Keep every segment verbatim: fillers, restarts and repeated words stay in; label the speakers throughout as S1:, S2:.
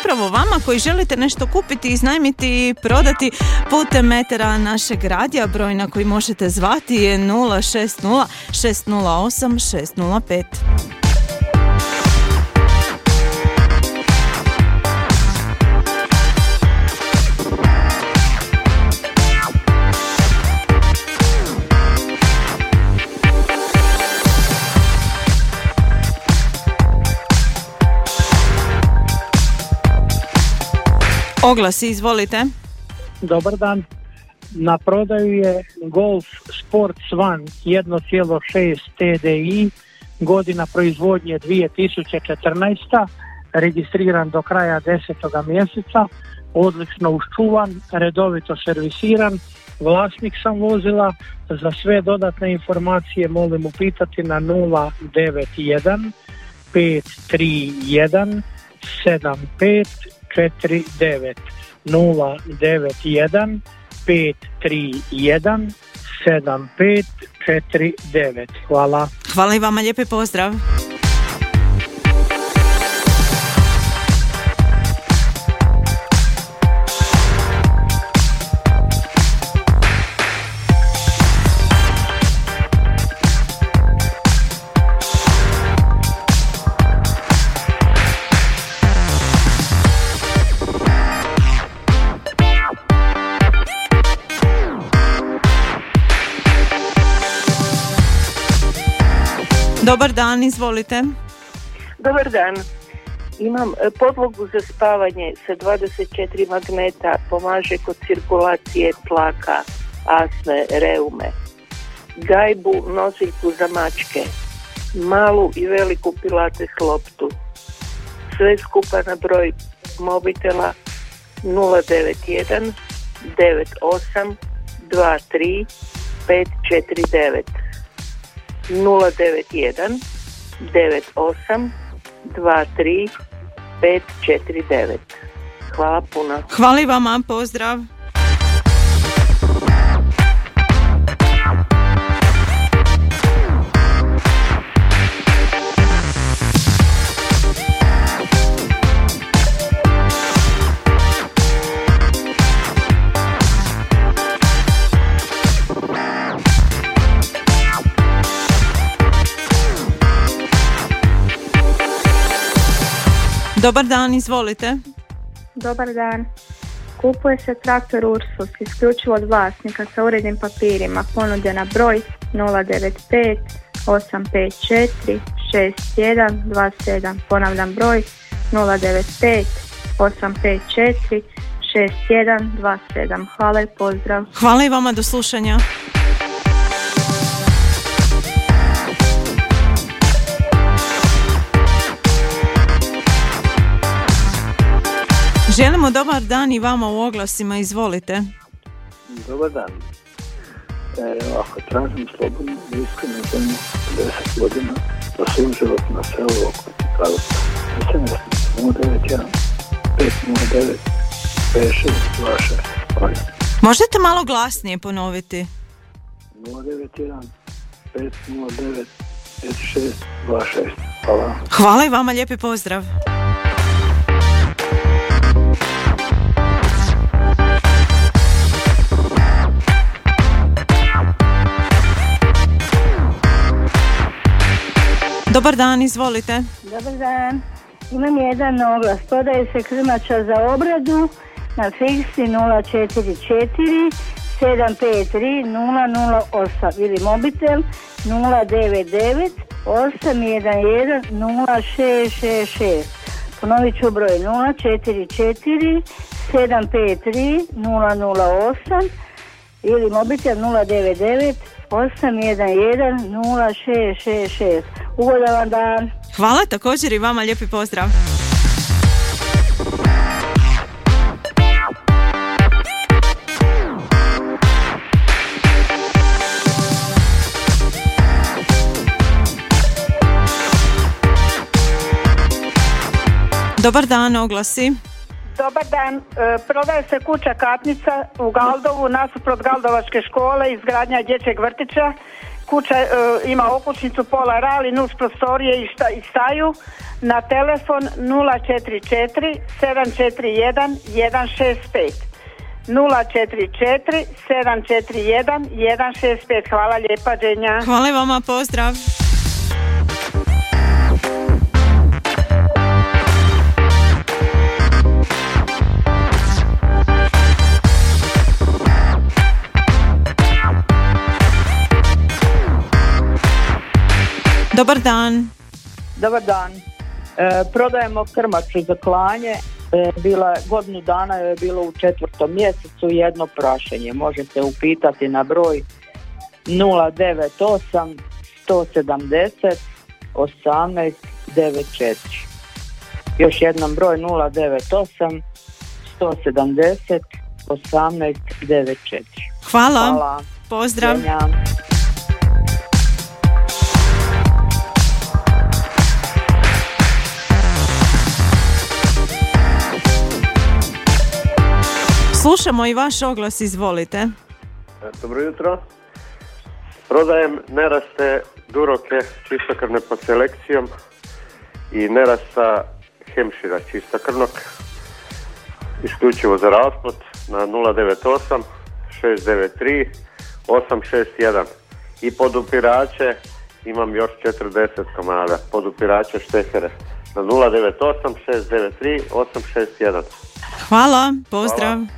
S1: upravo vama koji želite nešto kupiti, iznajmiti i prodati putem metera našeg radija. Broj na koji možete zvati je nula šest nula šest nula osam šest nula pet.
S2: Oglasi, izvolite.
S3: Dobar dan. Na prodaju je Golf Sports One jedan zarez šest T D I, godina proizvodnje dvije tisuće četrnaesta, registriran do kraja desetoga mjeseca, odlično uščuvan, redovito servisiran, vlasnik sam vozila. Za sve dodatne informacije molim upitati na nula devet jedan pet tri jedan sedam pet četiri devet nula devet jedan pet tri jedan sedam pet četiri devet. Hvala.
S2: Hvala i vama, lijepi pozdrav. Dobar dan, izvolite.
S4: Dobar dan. Imam podlogu za spavanje sa dvadeset četiri magneta, pomaže kod cirkulacije tlaka, astme, reume. Gajbu, nosiljku za mačke, malu i veliku pilates loptu. Sve skupa na broj mobitela nula devet jedan devet osam dva tri pet četiri devet. nula devet jedan devet osam dva tri pet četiri devet. Hvala puno.
S2: Hvala i vama, pozdrav. Dobar dan, izvolite.
S5: Dobar dan. Kupuje se traktor Ursus, isključivo od vlasnika sa urednim papirima. Ponuđena broj nula devet pet osam pet četiri šest jedan dva sedam. Ponavljam broj nula devet pet osam pet četiri šest jedan dva sedam. Hvala i pozdrav.
S2: Hvala i vama, do slušanja. Želimo dobar dan i vama u oglasima, izvolite.
S6: Dobar dan. E, ako tražim slobodnu blisku na zemlju pedeset godina, da svoj život na selu oko Karlovca. S M S nula devet jedan pet nula devet pet šest dva šest.
S2: Možete malo glasnije ponoviti?
S6: nula devet jedan pet nula devet pet šest dva šest. Hvala.
S2: Hvala i vama, lijepi pozdrav. Dobar dan, izvolite.
S7: Dobar dan. Imam jedan oglas. Prodaje se krmača za obradu na fiksni nula četiri četiri sedam pet tri nula nula osam ili mobitel nula devet devet osam jedan jedan nula šest šest šest. Ponovit ću broj nula četiri četiri sedam pet tri nula nula osam ili mobitel nula devet devet osam jedan jedan nula šest šest šest. Ugodan vam dan.
S2: Hvala, također i vama, lijepi pozdrav. Dobar dan, oglasi.
S8: Dobar dan, e, prodaje se kuća Katnica u Galdovu, nasuprot Galdovačke škole, izgradnja dječjeg vrtića. kuća e, ima okućnicu pola rali, nus prostorije i, šta, i staju, na telefon nula četiri četiri sedam četiri jedan jedan šest pet. nula četiri četiri sedam četiri jedan jedan šest pet. Hvala lijepa, Đenja.
S1: Hvala i vama, pozdrav. Dobar dan.
S9: Dobar dan. E, prodajemo krmaču za klanje. E, bila, godinu dana je bilo u četvrtom mjesecu, jedno prašenje. Možete upitati na broj nula devet osam sto sedamdeset osamnaest devedeset četiri. Još jednom broj nula devet osam sto sedamdeset osamnaest devedeset četiri.
S1: Hvala.
S9: Hvala.
S1: Pozdrav.
S9: Ženja.
S1: Slušamo i vaš oglas, izvolite.
S10: Dobro jutro. Prodajem neraste duroke čistokrvne pod selekcijom i nerasta hemšira čistokrvnog isključivo za rasplod na nula devet osam šest devet tri osam šest jedan. I podupirače imam još četrdeset komada. Podupirače štehere na nula devet osam šest devet tri osam šest jedan.
S1: Hvala, pozdrav.
S10: Hvala.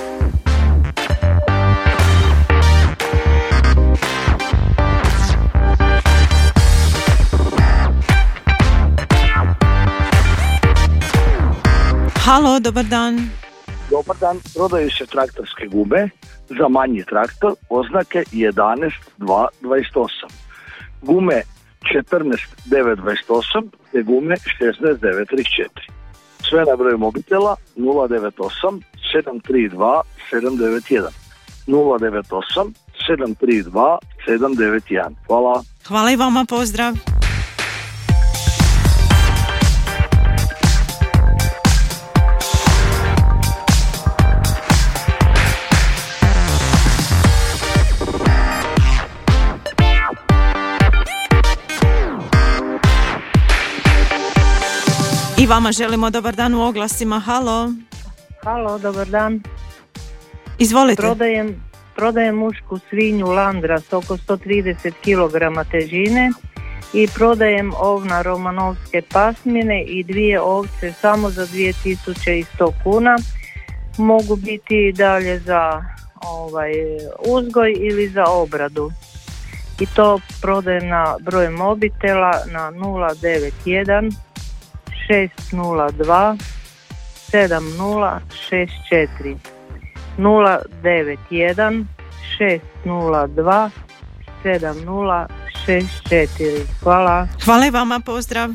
S1: Halo, dobar dan.
S11: Dobar dan, prodaju se traktorske gume za manji traktor, oznake jedanaest dva dvadeset osam. Gume četrnaest devet dvadeset osam te gume šesnaest devet trideset četiri. Sve na broju mobitela nula devet osam sedam tri dva sedam devet jedan. nula devet osam sedam tri dva sedam devet jedan. Hvala.
S1: Hvala i vama, pozdrav. I vama želimo dobar dan u oglasima. Halo.
S12: Halo, dobar dan.
S1: Izvolite.
S12: Prodajem, prodajem mušku svinju Landras oko sto trideset kilograma težine i prodajem ovna romanovske pasmine i dvije ovce samo za dvije tisuće sto kuna. Mogu biti i dalje za ovaj, uzgoj ili za obradu. I to prodajem na broj mobitela na nula devet jedan šest nula dva sedam nula šest četiri. nula devet jedan šest nula dva sedam nula šest četiri. Hvala.
S1: Hvala i vama, pozdrav.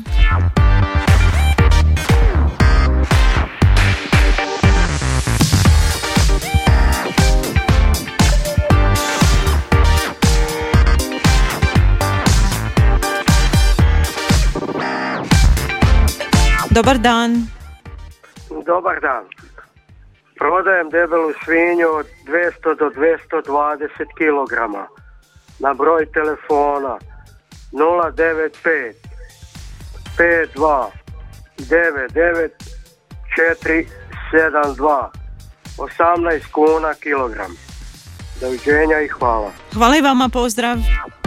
S1: Dobar dan.
S13: Dobar dan. Prodajem debelu svinju od dvjesto do dvjesto dvadeset kilograma. Na broj telefona nula devet pet pet dva devet devet četiri sedam dva. osamnaest kuna kilogram. Doviđenja i hvala.
S1: Hvala i vama, pozdrav.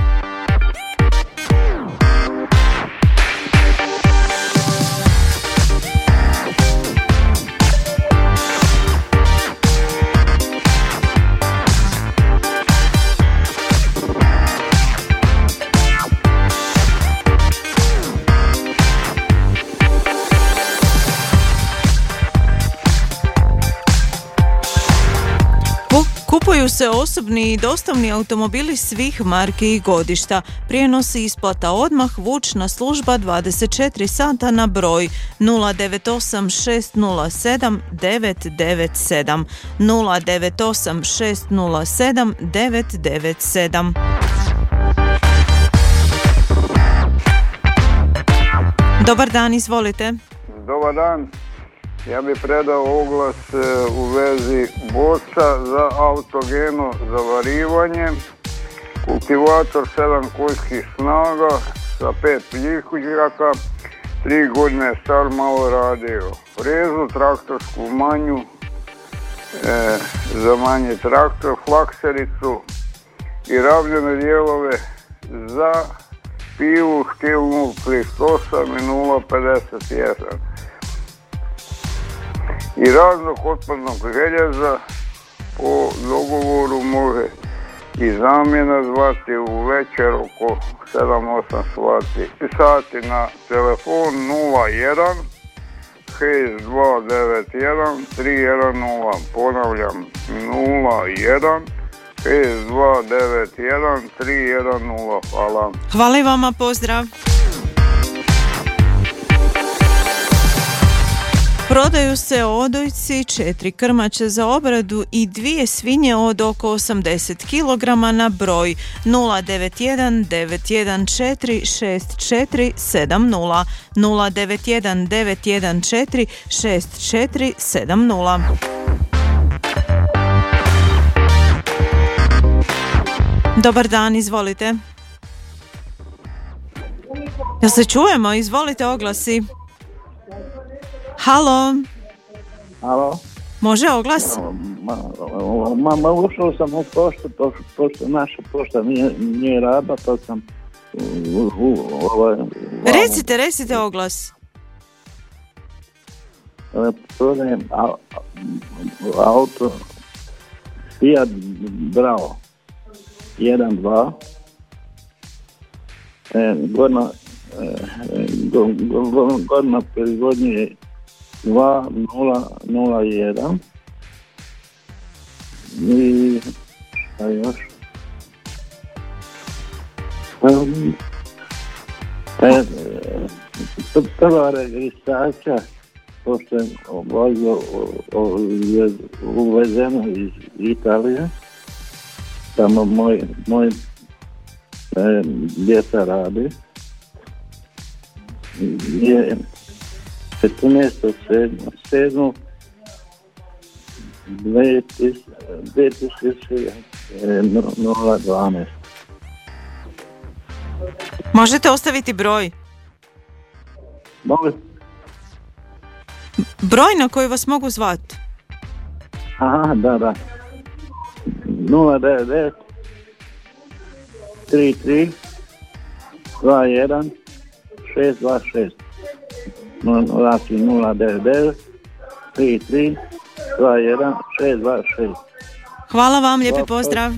S1: Kupuju se osobni i dostavni automobili svih marki i godišta. Prijenos i isplata odmah, vučna služba dvadeset četiri sata na broj nula devet osam šest nula sedam devet devet sedam. nula devet osam šest nula sedam devet devet sedam. Dobar dan, izvolite.
S14: Dobar dan. Ja bih predao oglas u vezi boca za autogeno zavarivanje kultivator sedam konjskih snaga sa pet priključaka, tri godine star, malo radio. Frezu traktorsku manju, e, za manji traktor, flaksericu i rabljene dijelove za pilu Stil nula trideset osam i nula pedeset jedan. I raznog otpadnog željeza po dogovoru može i zamjena zvati u večer oko sedam osam sati. Sati na telefon nula jedan šest dva devet jedan tri jedan nula. Ponavljam nula jedan šest dva devet jedan tri jedan nula. Hvala.
S2: Hvala i vama, pozdrav.
S1: Prodaju se odojci, četiri krmače za obradu i dvije svinje od oko osamdeset kilograma na broj nula devet jedan devet jedan četiri šest četiri sedam nula nula devet jedan devet jedan četiri šest četiri sedam nula. Dobar dan, izvolite. Jel se čujemo? Izvolite, oglasi. Halo.
S15: Halo.
S1: Može oglas?
S15: Ma, ma, ma ušao sam u poštu, to, pošto naša pošta nije, nije rada, pa sam u, u, ovaj...
S1: Recite, recite oglas.
S15: Prodajem auto Fiat Bravo jedan dva e, godina e, go, go, godina proizvodnje je dva nula nula jedan i šta još e, e, prva registracija pošto je vozilo uvezeno iz Italije, tamo moj, moj e, djeca radi, je petnaestog sedmog dve tisuće dvanaest.
S2: Možete ostaviti broj.
S15: Mogu.
S2: Broj na koji vas mogu zvati.
S15: Aha, da, da. nula devet devet tri tri dva jedan šest dva šest. Znači nula devet devet tri tri dva jedan šest dva šest.
S2: Hvala vam, lijepi pozdrav.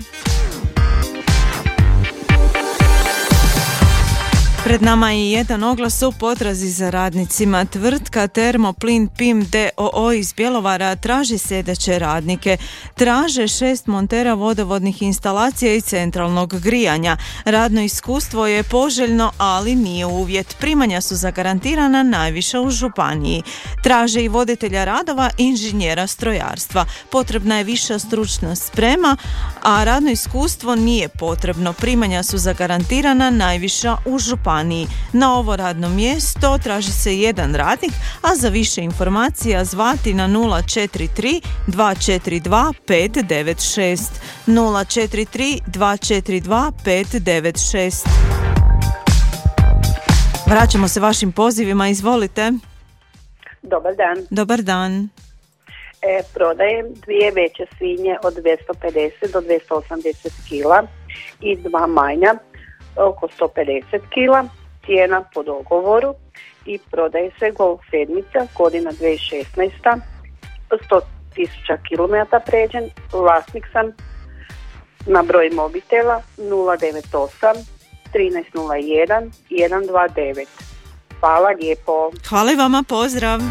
S2: Pred nama je jedan oglas u potrazi za radnicima. Tvrtka Termoplin Pim d o o iz Bjelovara traži sljedeće radnike. Traže šest montera vodovodnih instalacija i centralnog grijanja. Radno iskustvo je poželjno, ali nije uvjet. Primanja su zagarantirana najviša u županiji. Traže i voditelja radova, inženjera strojarstva. Potrebna je viša stručna sprema, a radno iskustvo nije potrebno. Primanja su zagarantirana najviša u županiji. Na ovo radno mjesto traži se jedan radnik, a za više informacija zvati na nula četiri tri dva četiri dva pet devet šest nula četiri tri dva četiri dva pet devet šest. Vraćamo se vašim pozivima, izvolite.
S4: Dobar dan.
S2: Dobar dan.
S4: E, prodajem dvije veće svinje od dvjesto pedeset do dvjesto osamdeset kila i dva manja oko sto pedeset kila, cijena po dogovoru i prodaje se Golf sedmica, godina dvije tisuće šesnaesta, sto tisuća kilometara pređen, vlasnik sam, na broj mobitela nula devet osam trinaest nula jedan jedan dva devet. Hvala lijepo.
S2: Hvala i vama, pozdrav.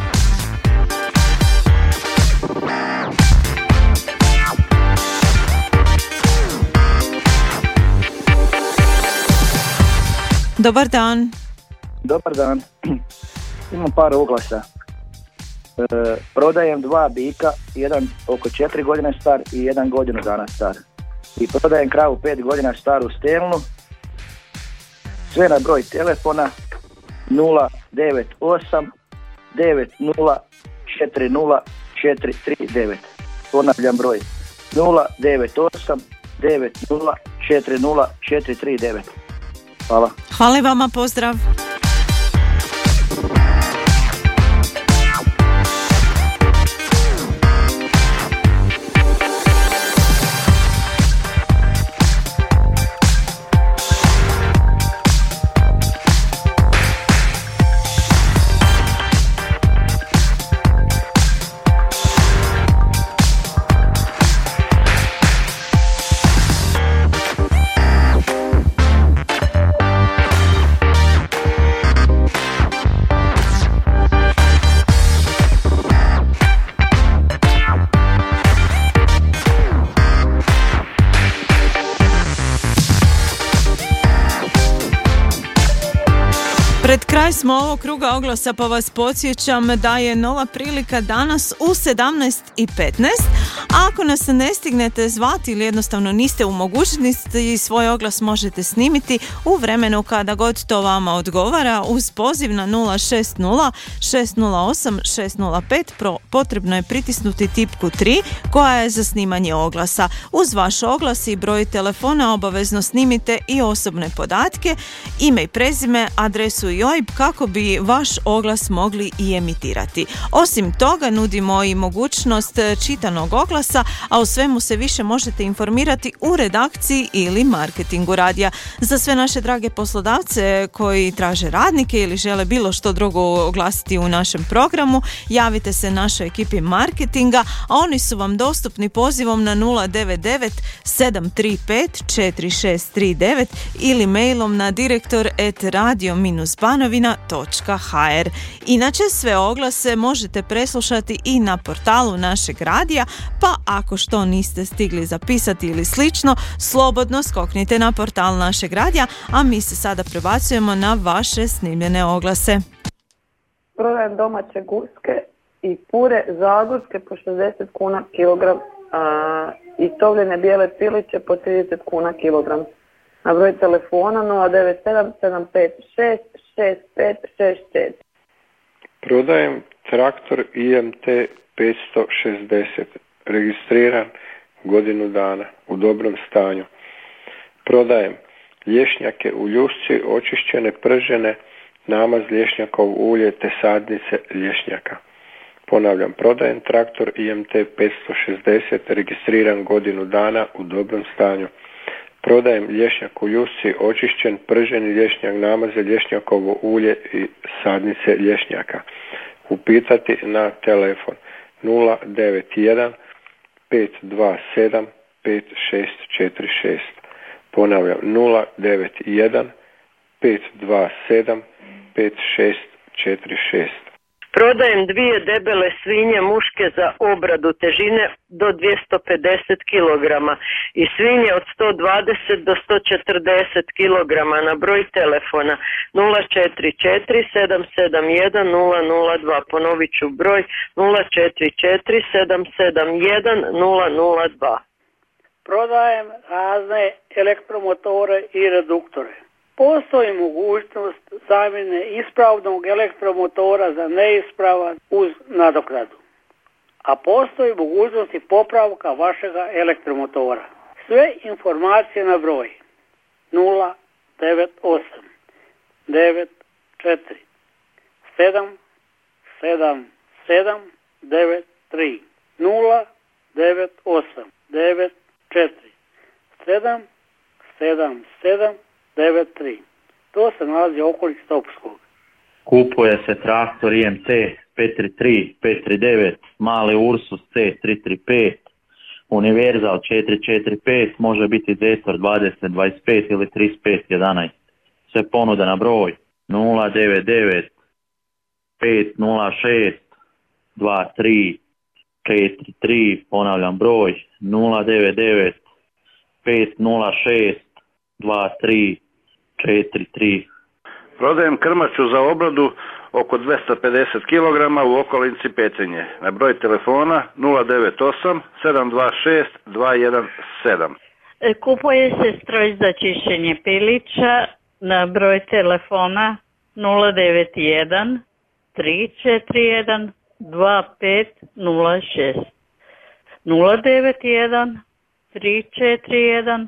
S2: Dobar dan.
S16: Dobar dan. Imam par oglasa. E, prodajem dva bika, jedan oko četiri godine star i jedan godinu dana star. I prodajem kravu pet godina staru stelnu. Sve na broj telefona nula devet osam devet nula četiri nula četiri tri devet. Ponavljam broj nula devet osam devet nula četiri nula četiri tri devet. Hvala.
S1: Hvala i vama, pozdrav. Pred kraj smo ovog kruga oglasa, pa vas podsjećam da je nova prilika danas u sedamnaest i petnaest. A ako nas ne stignete zvati ili jednostavno niste u mogućnosti, svoj oglas možete snimiti u vremenu kada god to vama odgovara uz poziv na nula šest nula šest nula osam šest nula pet. Pro, potrebno je pritisnuti tipku tri koja je za snimanje oglasa. Uz vaš oglas i broj telefona obavezno snimite i osobne podatke, ime i prezime, adresu i O I B kako bi vaš oglas mogli i emitirati. Osim toga nudimo i mogućnost čitanog oglasa, a o svemu se više možete informirati u redakciji ili marketingu radija. Za sve naše drage poslodavce koji traže radnike ili žele bilo što drugo oglasiti u našem programu, javite se našoj ekipi marketinga, a oni su vam dostupni pozivom na nula devet devet sedam tri pet četiri šest tri devet ili mailom na direktor at radio banovina točka ha er. Inače, sve oglase možete preslušati i na portalu našeg radija, pa ako što niste stigli zapisati ili slično, slobodno skoknite na portal našeg radija, a mi se sada prebacujemo na vaše snimljene oglase.
S17: Prodajem domaće guske i pure zagorske po šezdeset kuna kilogram a, i tovljene bijele piliće po trideset kuna kilogram. Na broj telefona nula devet sedam sedam pet šest šest pet šest četiri.
S18: Prodajem traktor I M T petsto šezdeset, registriran godinu dana, u dobrom stanju. Prodajem lješnjake u ljusci, očišćene, pržene, namaz lješnjakov ulje te sadnice lješnjaka. Ponavljam, prodajem traktor I M T petsto šezdeset, registriran godinu dana, u dobrom stanju. Prodajem lješnjak u ljusci, očišćen, prženi lješnjak, namaze lješnjakovo ulje i sadnice lješnjaka. Upitati na telefon nula devet jedan pet dva sedam pet šest četiri šest. Ponavljam, nula devet jedan pet dva sedam pet šest četiri šest.
S19: Prodajem dvije debele svinje muške za obradu težine do dvjesto pedeset kilograma i svinje od sto dvadeset do sto četrdeset kilograma na broj telefona nula četiri četiri sedam sedam jedan nula nula dva. Ponovit ću broj nula četiri četiri sedam sedam jedan nula nula dva.
S20: Prodajem razne elektromotore i reduktore. Postoji mogućnost zamjene ispravnog elektromotora za neispravan uz nadoknadu, a postoji mogućnost i popravka vašega elektromotora. Sve informacije na broj nula devet osam devet četiri sedam sedam sedam devet tri nula devet osam devet četiri sedam sedam sedam devet tri. To se nalazi okolic Topskog.
S21: Kupuje se traktor I M T pet tri tri pet tri devet, mali Ursus C tri tri pet, Univerzal četiri četiri pet, može biti Zetor dvadeset dvadeset pet ili trideset pet jedanaest. Sve ponuda na broj nula devet devet pet nula šest dva tri četiri tri, ponavljam broj nula devet devet pet nula šest dva tri četiri tri.
S22: Prodajem krmaču za obradu oko dvjesto pedeset kilograma u okolici Petrinje. Na broj telefona nula devet osam sedam dva šest dva jedan sedam.
S23: Kupuje se stroj za čišćenje pilića na broj telefona nula devet jedan tri četiri jedan dva pet nula šest. nula devet jedan tri četiri jedan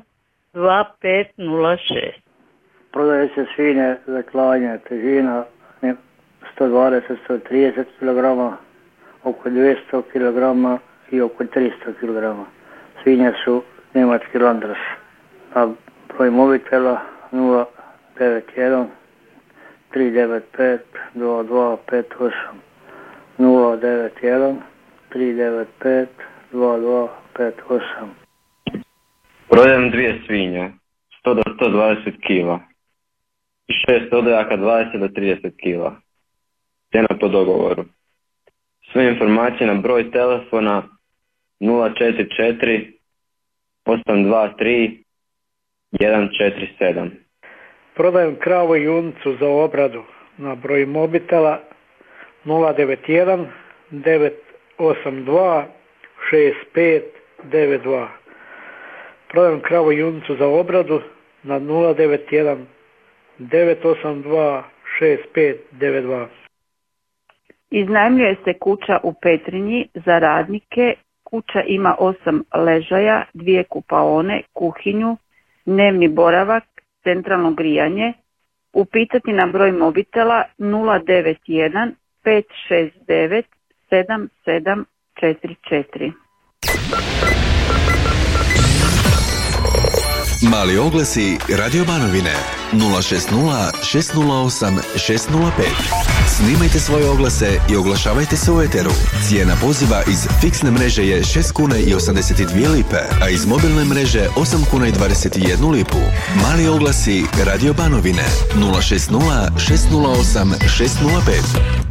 S23: dva pet nula šest.
S3: Prodaje se svinje za klanje, težina sto dvadeset do sto trideset kilograma, oko dvjesto kilograma i oko tristo kilograma. Svinje su njemački Landras. A broj mobitela nula devet jedan tri devet pet dva dva pet osam. nula devet jedan tri devet pet dva dva pet osam.
S5: Prodajem dvije svinje, sto do sto dvadeset kila i šest odojaka dvadeset do trideset kila. Cijena po dogovoru. Sve informacije na broj telefona nula četiri četiri osam dva tri jedan četiri sedam.
S6: Prodajem kravu i junicu za obradu na broj mobitela nula devet jedan devet osam dva šest pet devet dva. Prodajem kravu i junicu za obradu na nula devet jedan devet osam dva šest pet devet dva.
S24: Iznajmljuje se kuća u Petrinji za radnike. Kuća ima osam ležaja, dvije kupaone, kuhinju, dnevni boravak, centralno grijanje. Upitati na broj mobitela nula devet jedan pet šest devet sedam sedam četiri četiri.
S25: Mali oglasi Radio Banovine nula šest nula šest nula osam šest nula pet. Snimajte svoje oglase i oglašavajte se u eteru. Cijena poziva iz fiksne mreže je šest kuna i osamdeset dvije lipe, a iz mobilne mreže osam kuna i dvadeset jednu lipu. Mali oglasi Radio Banovine nula šest nula šest nula osam šest nula pet.